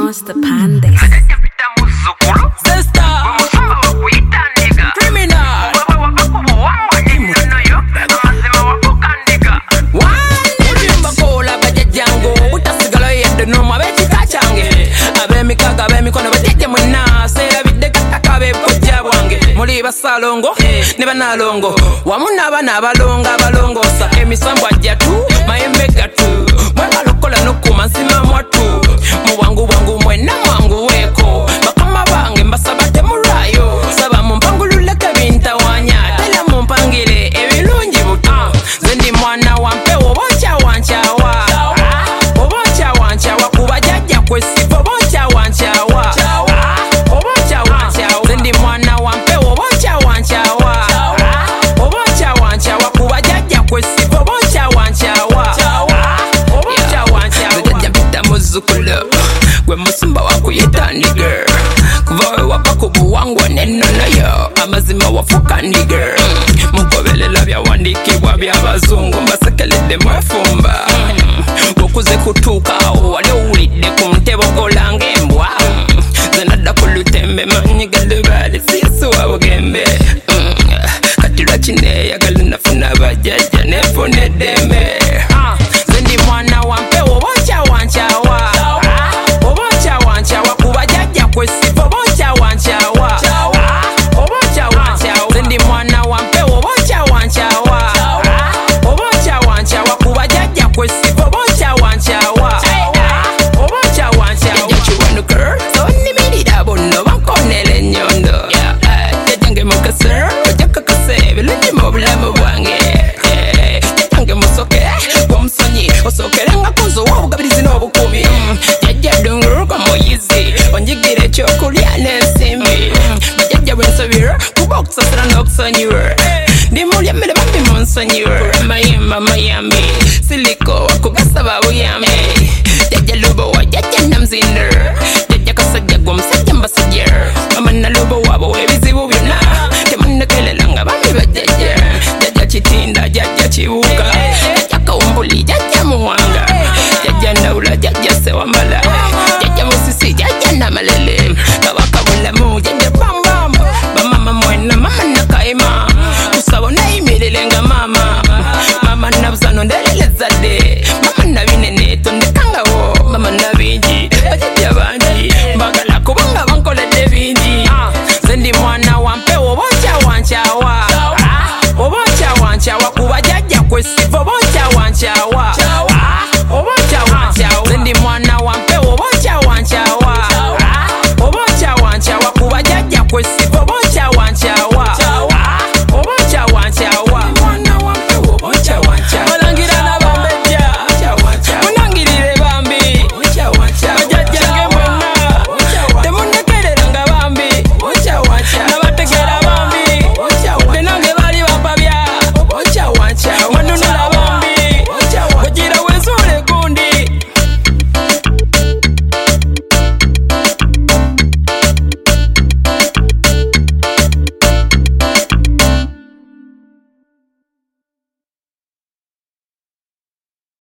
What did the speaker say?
Monster Pandes. Basalongo ne banalongo wamu n'abaana abalonga abalongosa emisambwa jatu mayembe gatu mwebalokola nokuma nsima mwatu muwangu wangu mwena mwangu weko bakama bange mbasaba temulwayo saba mumpangululeko ebintawanya tela mumpangire ebirungi buto nze ndi mwana wampewo obonkyawankyawa obonkyawankyawa kuba jajja kwesifa obonkyawankyawa obonkyawankyawa nze ndi mwana wampewo gwe musumba wakuyita nigger kuvawe wakakubu wangu nenonayo amazima wafuka nigger mugobelela byawandikibwa byabazungu mbasekelede mwefumba okuze kutuukawo wali owulidde ku ntebe okolanga embwa zenadda ku lutembe manyigale baali siyasuwa bugembe kati lwaki neeyagala nafuna bajjajja nefuna eddembe ze ndi mwana wampewo obonkyawankyawa kwesifa obonkyawankyawa obonkyawankyawa ndi mwana wampewo obonkyawankyawa obonkyawankyawa kuba jajja kwesifa obonkyawankyawa obonkyawankyawa jajja kiwanuka sonimirira bonno bankonera ennyondo jajjange mukasa ojakakasa ebirungi mu bulamu bwange jajjange musoke gwomusonyi osokerengako nzuwa obugabirizi n'obukumi jajja dunguruka moyizi onjigire ekyokulya n'ensimbi bajjajja bwensabira kuba okusasira n'okusonyiwa ndimulya emmere bambi munsonyiwa mayimba mayambi siliko wakugasaba buyambi jajja lubowa jajja namzinda jajja kasajja gwe omusajja mbasajja mama nalubo wabo w'ebizibu byonna temunnekelela nga bambi bajjajja jajja kitinda jajja kibuuka jajja kawumbuli jajja muwanga jajja ndawula jajja sewambala jajja musisi jajja namalele kabaka bulamu jajja bambam bamama mwena mama nakaima kusabo nayimirire nga mama nabuzano ndelelezadde mama nabinene tondekangawo mama nabingi bajajja bangi mbagala kubanga bankoledde bingi nze ndi mwana wampewo obonkyawankyawa obonkyawankyawa kuba jajja kwesifa